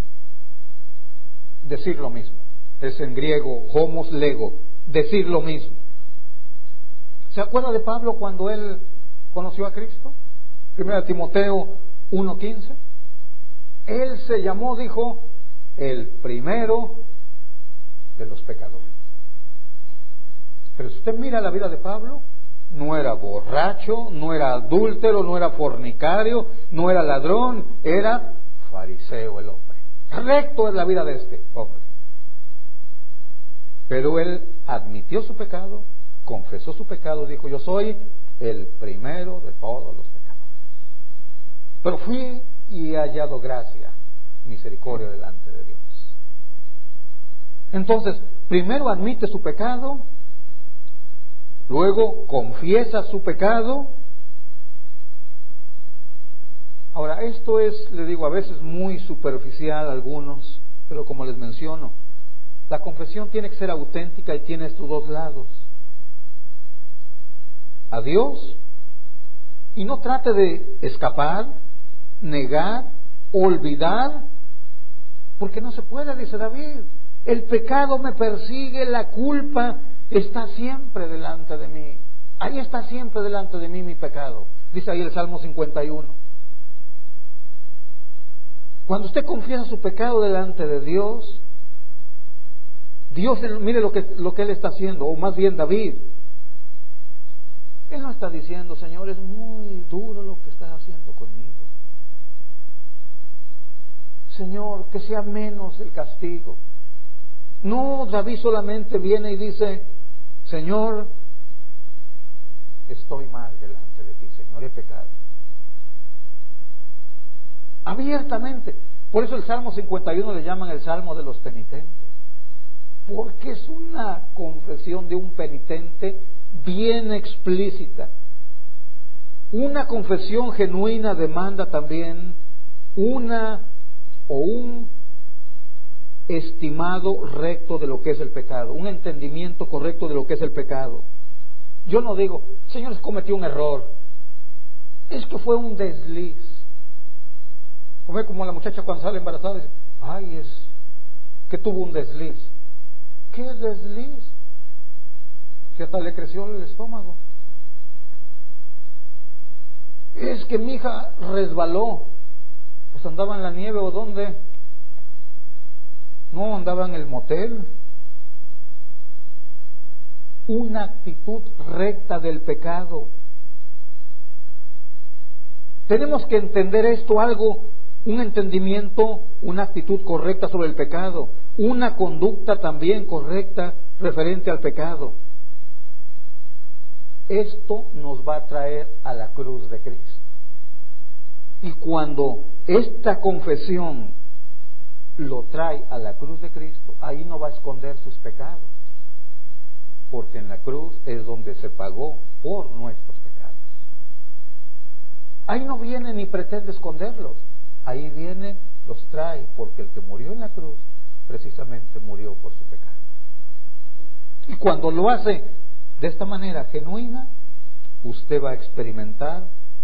[SPEAKER 1] lo mismo. Es en griego, homos lego, decir lo mismo. ¿Se acuerda de Pablo cuando él conoció a Cristo? 1 Timoteo 1:15. Él se llamó, dijo, el primero de los pecadores. Pero si usted mira la vida de Pablo, no era borracho, no era adúltero, no era fornicario, no era ladrón, era fariseo el hombre. Recto es la vida de este hombre. Pero él admitió su pecado, confesó su pecado, dijo, yo soy el primero de todos los pecadores. Pero fui y he hallado gracia, misericordia delante de Dios. Entonces, primero admite su pecado, luego confiesa su pecado. Ahora, esto es, le digo, a veces muy superficial a algunos, pero como les menciono, la confesión tiene que ser auténtica y tiene estos dos lados. A Dios, y no trate de escapar, negar, olvidar, porque no se puede, dice David. El pecado me persigue, la culpa está siempre delante de mí. Ahí está siempre delante de mí mi pecado. Dice ahí el Salmo 51. Cuando usted confiesa su pecado delante de Dios, Dios, mire lo que Él está haciendo, o más bien David. Él no está diciendo, Señor, es muy duro lo que estás haciendo conmigo. Señor, que sea menos el castigo. No, David solamente viene y dice, Señor, estoy mal delante de ti, Señor, he pecado. Abiertamente. Por eso el Salmo 51 le llaman el Salmo de los penitentes. Porque es una confesión de un penitente bien explícita. Una confesión genuina demanda también un estimado recto de lo que es el pecado, un entendimiento correcto de lo que es el pecado. Yo no digo, Señor, cometió un error, es que fue un desliz. Como la muchacha cuando sale embarazada dice, ay, es que tuvo un desliz. ¿Qué desliz? Que hasta le creció el estómago. Es que mi hija resbaló, pues andaba en la nieve o dónde. No andaba en el motel. Una actitud recta del pecado. Tenemos que entender esto, algo, un entendimiento, una actitud correcta sobre el pecado, una conducta también correcta referente al pecado. Esto nos va a traer a la cruz de Cristo. Y cuando esta confesión lo trae a la cruz de Cristo, ahí no va a esconder sus pecados, porque en la cruz es donde se pagó por nuestros pecados. Ahí no viene ni pretende esconderlos, ahí viene, los trae, porque el que murió en la cruz precisamente murió por su pecado. Y cuando lo hace de esta manera genuina, usted va a experimentar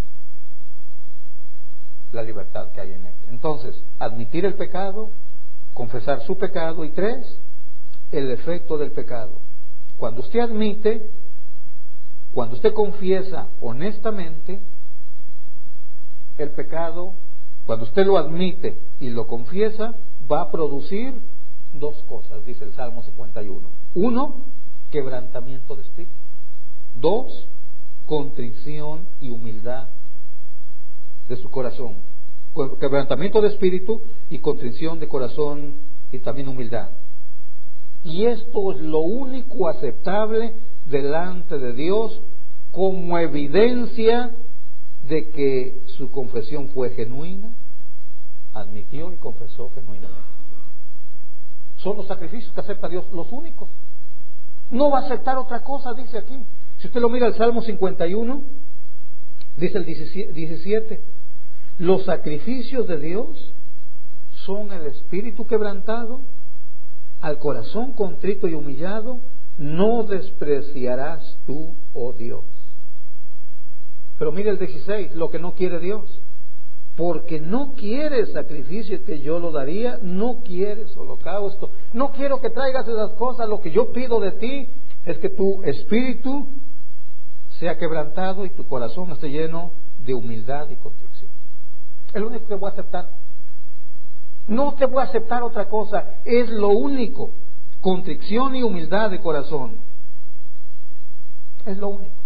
[SPEAKER 1] la libertad que hay en él. Entonces, admitir el pecado, confesar su pecado, y 3, el efecto del pecado. Cuando usted admite, cuando usted confiesa honestamente el pecado, cuando usted lo admite y lo confiesa, va a producir 2 cosas, dice el Salmo 51. 1, quebrantamiento de espíritu. 2, contrición y humildad de su corazón. Quebrantamiento de espíritu y contrición de corazón y también humildad. Y esto es lo único aceptable delante de Dios como evidencia de que su confesión fue genuina, admitió y confesó genuinamente. Son los sacrificios que acepta Dios los únicos. No va a aceptar otra cosa, dice aquí. Si usted lo mira el Salmo 51, dice el 17, los sacrificios de Dios son el espíritu quebrantado, al corazón contrito y humillado, no despreciarás tú, oh Dios. Pero mire el 16, lo que no quiere Dios. Porque no quieres sacrificio que yo lo daría, no quieres holocausto, no quiero que traigas esas cosas, lo que yo pido de ti es que tu espíritu sea quebrantado y tu corazón esté lleno de humildad y contrición. Es lo único que voy a aceptar. No te voy a aceptar otra cosa, es lo único, contrición y humildad de corazón. Es lo único.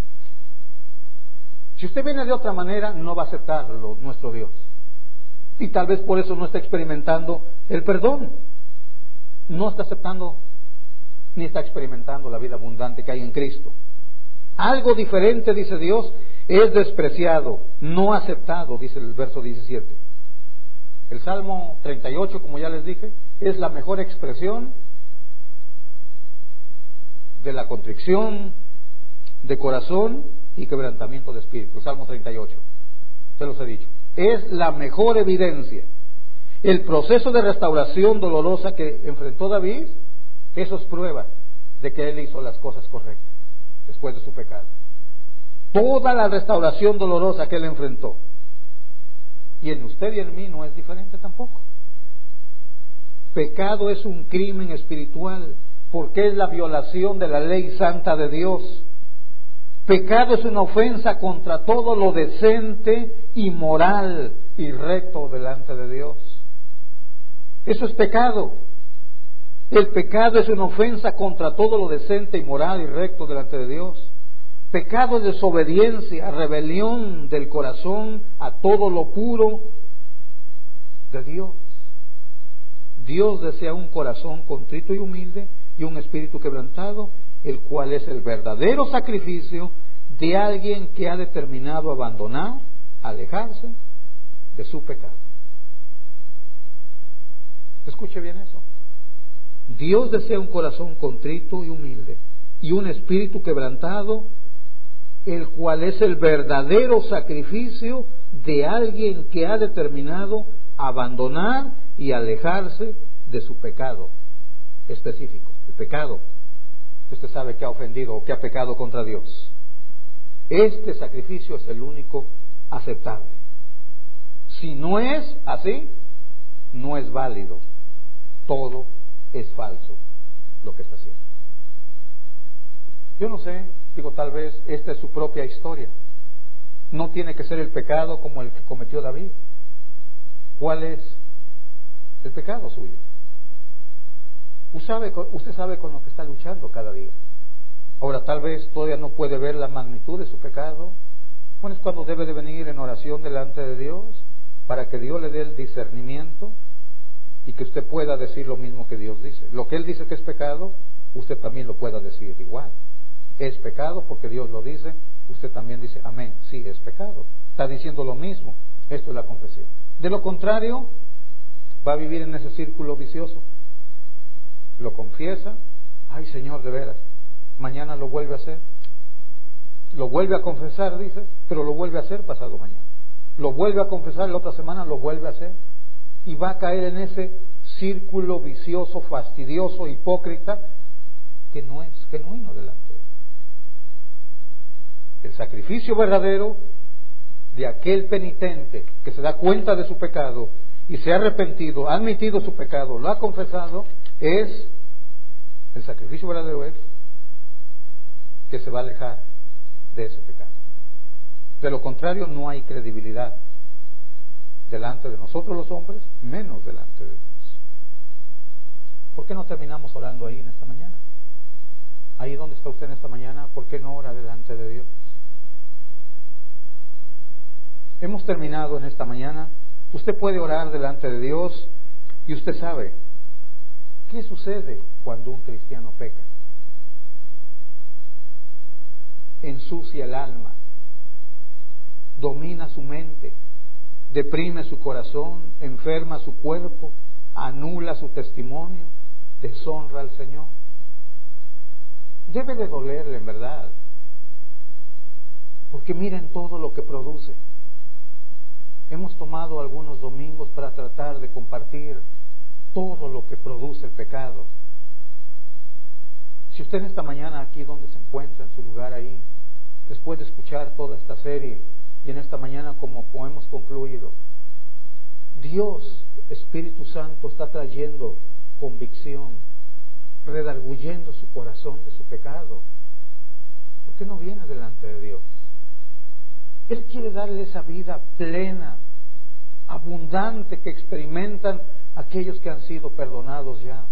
[SPEAKER 1] Si usted viene de otra manera, no va a aceptarlo nuestro Dios. Y tal vez por eso no está experimentando el perdón. No está aceptando ni está experimentando la vida abundante que hay en Cristo. Algo diferente, dice Dios, es despreciado, no aceptado, dice el verso 17. El Salmo 38, como ya les dije, es la mejor expresión de la contrición de corazón y quebrantamiento de espíritu. Salmo 38, se los he dicho. Es la mejor evidencia. El proceso de restauración dolorosa que enfrentó David, eso es prueba de que él hizo las cosas correctas después de su pecado. Toda la restauración dolorosa que él enfrentó. Y en usted y en mí no es diferente tampoco. Pecado es un crimen espiritual porque es la violación de la ley santa de Dios. Pecado es una ofensa contra todo lo decente y moral y recto delante de Dios. Eso es pecado. El pecado es una ofensa contra todo lo decente y moral y recto delante de Dios. Pecado es desobediencia, rebelión del corazón a todo lo puro de Dios. Dios desea un corazón contrito y humilde y un espíritu quebrantado, el cual es el verdadero sacrificio de alguien que ha determinado abandonar, alejarse de su pecado. Escuche bien eso. Dios desea un corazón contrito y humilde y un espíritu quebrantado, el cual es el verdadero sacrificio de alguien que ha determinado abandonar y alejarse de su pecado específico, el pecado que usted sabe que ha ofendido o que ha pecado contra Dios. Este sacrificio es el único aceptable. Si no es así, no es válido. Todo es falso lo que está haciendo. Yo no sé, digo, tal vez esta es su propia historia. No tiene que ser el pecado como el que cometió David. ¿Cuál es el pecado suyo? Usted sabe con lo que está luchando cada día. Ahora, tal vez todavía no puede ver la magnitud de su pecado. Bueno, es cuando debe de venir en oración delante de Dios para que Dios le dé el discernimiento y que usted pueda decir lo mismo que Dios dice. Lo que Él dice que es pecado, usted también lo pueda decir igual. Es pecado porque Dios lo dice, usted también dice, amén, sí, es pecado. Está diciendo lo mismo. Esto es la confesión. De lo contrario, va a vivir en ese círculo vicioso. Lo confiesa, ay Señor, de veras, mañana lo vuelve a hacer. Lo vuelve a confesar, dice, pero lo vuelve a hacer pasado mañana. Lo vuelve a confesar, la otra semana lo vuelve a hacer. Y va a caer en ese círculo vicioso, fastidioso, hipócrita, que no es genuino delante de Dios. El sacrificio verdadero de aquel penitente que se da cuenta de su pecado y se ha arrepentido, ha admitido su pecado, lo ha confesado, el sacrificio verdadero es que se va a alejar de ese pecado. De lo contrario, no hay credibilidad delante de nosotros los hombres, menos delante de Dios. ¿Por qué no terminamos orando ahí en esta mañana? Ahí donde está usted en esta mañana, ¿por qué no ora delante de Dios? Hemos terminado en esta mañana. Usted puede orar delante de Dios y usted sabe qué sucede cuando un cristiano peca. Ensucia el alma, domina su mente, deprime su corazón, enferma su cuerpo, anula su testimonio, deshonra al Señor. Debe de dolerle en verdad, porque miren todo lo que produce. Hemos tomado algunos domingos para tratar de compartir todo lo que produce el pecado. Si usted en esta mañana aquí donde se encuentra, en su lugar ahí, después de escuchar toda esta serie, y en esta mañana como hemos concluido, Dios, Espíritu Santo, está trayendo convicción, redarguyendo su corazón de su pecado. ¿Por qué no viene delante de Dios? Él quiere darle esa vida plena, abundante que experimentan aquellos que han sido perdonados ya.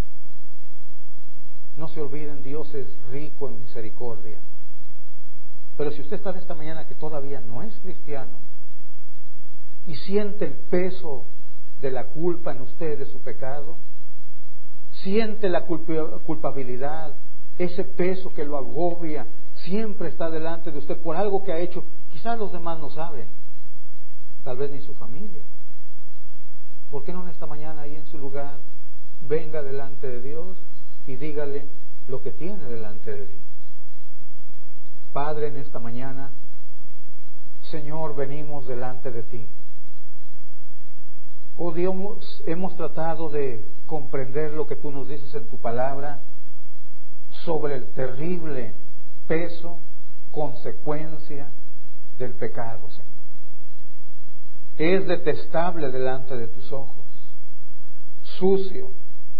[SPEAKER 1] No se olviden, Dios es rico en misericordia. Pero si usted está en esta mañana que todavía no es cristiano y siente el peso de la culpa en usted de su pecado, siente la culpabilidad, ese peso que lo agobia, siempre está delante de usted por algo que ha hecho. Quizás los demás no saben, tal vez ni su familia. ¿Por qué no en esta mañana ahí en su lugar venga delante de Dios y dígale lo que tiene delante de Dios? Padre, en esta mañana, Señor, venimos delante de ti. Oh Dios, hemos tratado de comprender lo que tú nos dices en tu palabra sobre el terrible peso, consecuencia del pecado, Señor. Es detestable delante de tus ojos, sucio.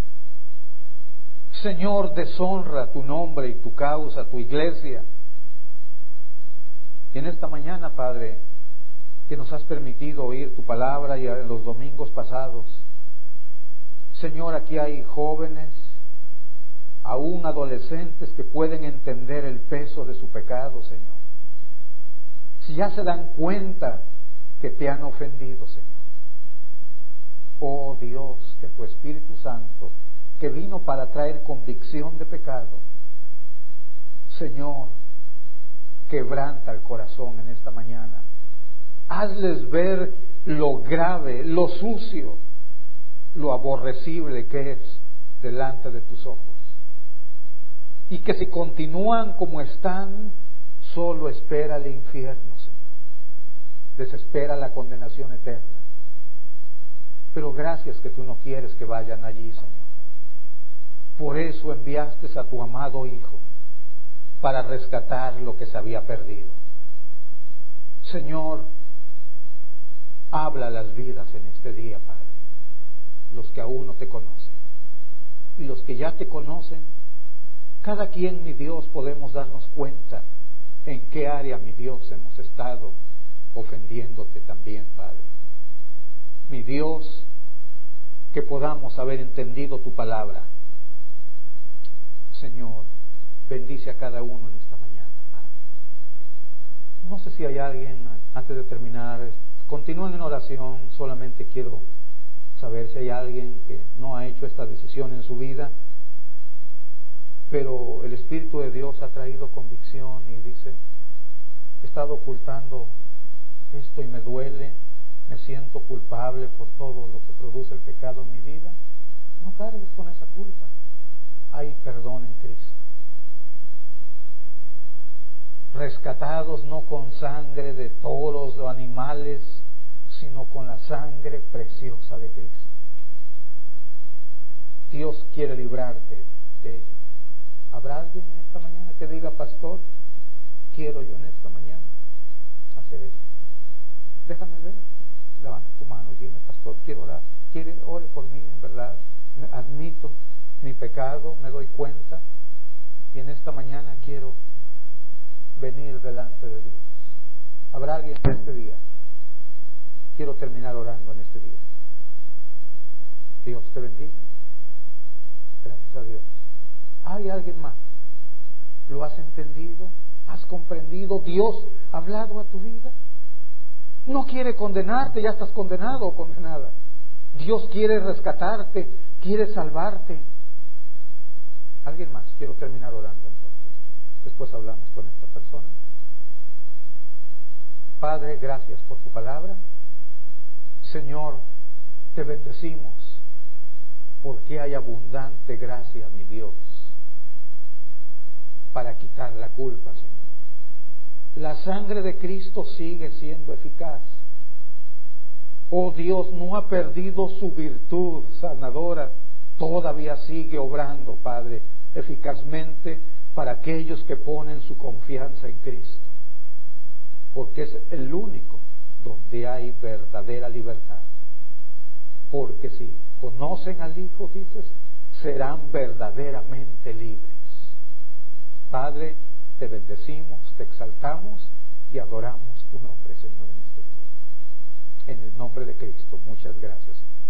[SPEAKER 1] Señor, deshonra tu nombre y tu causa, tu iglesia. Y en esta mañana, Padre, que nos has permitido oír tu palabra y en los domingos pasados, Señor, aquí hay jóvenes, aún adolescentes que pueden entender el peso de su pecado, Señor. Si ya se dan cuenta que te han ofendido, Señor. Oh Dios, que tu Espíritu Santo, que vino para traer convicción de pecado, Señor, quebranta el corazón en esta mañana. Hazles ver lo grave, lo sucio, lo aborrecible que es delante de tus ojos. Y que si continúan como están, solo espera el infierno, Señor. Les espera la condenación eterna. Pero gracias que tú no quieres que vayan allí, Señor. Por eso enviaste a tu amado Hijo, para rescatar lo que se había perdido. Señor, habla las vidas en este día, Padre, los que aún no te conocen. Y los que ya te conocen, cada quien, mi Dios, podemos darnos cuenta en qué área, mi Dios, hemos estado ofendiéndote también, Padre. Mi Dios, que podamos haber entendido tu palabra Señor, bendice a cada uno en esta mañana, Padre. No sé si hay alguien, antes de terminar, continúen en oración, solamente quiero saber si hay alguien que no ha hecho esta decisión en su vida, pero el Espíritu de Dios ha traído convicción y dice: he estado ocultando esto y me duele, me siento culpable por todo lo que produce el pecado en mi vida. No cargues con esa culpa. Hay perdón en Cristo. Rescatados no con sangre de toros o animales, sino con la sangre preciosa de Cristo. Dios quiere librarte de ello. ¿Habrá alguien en esta mañana que diga: pastor, quiero yo en esta mañana hacer esto? Déjame ver. Levanta tu mano y dime: pastor, quiero orar. Ore por mí, en verdad. Admito mi pecado, me doy cuenta, y en esta mañana quiero venir delante de Dios. ¿Habrá alguien en este día? Quiero terminar orando en este día. Dios te bendiga. Gracias a Dios. ¿Hay alguien más? ¿Lo has entendido? ¿Has comprendido? ¿Dios ha hablado a tu vida? No quiere condenarte, ya estás condenado o condenada. Dios quiere rescatarte, quiere salvarte. ¿Alguien más? Quiero terminar orando entonces. Después hablamos con esta persona. Padre, gracias por tu palabra. Señor, te bendecimos porque hay abundante gracia, mi Dios, para quitar la culpa, Señor. La sangre de Cristo sigue siendo eficaz. Oh Dios, no ha perdido su virtud sanadora, todavía sigue obrando, Padre, eficazmente para aquellos que ponen su confianza en Cristo, porque es el único donde hay verdadera libertad. Porque si conocen al Hijo, dices, serán verdaderamente libres. Padre, te bendecimos, te exaltamos y adoramos tu nombre, Señor, en este día. En el nombre de Cristo, muchas gracias, Señor.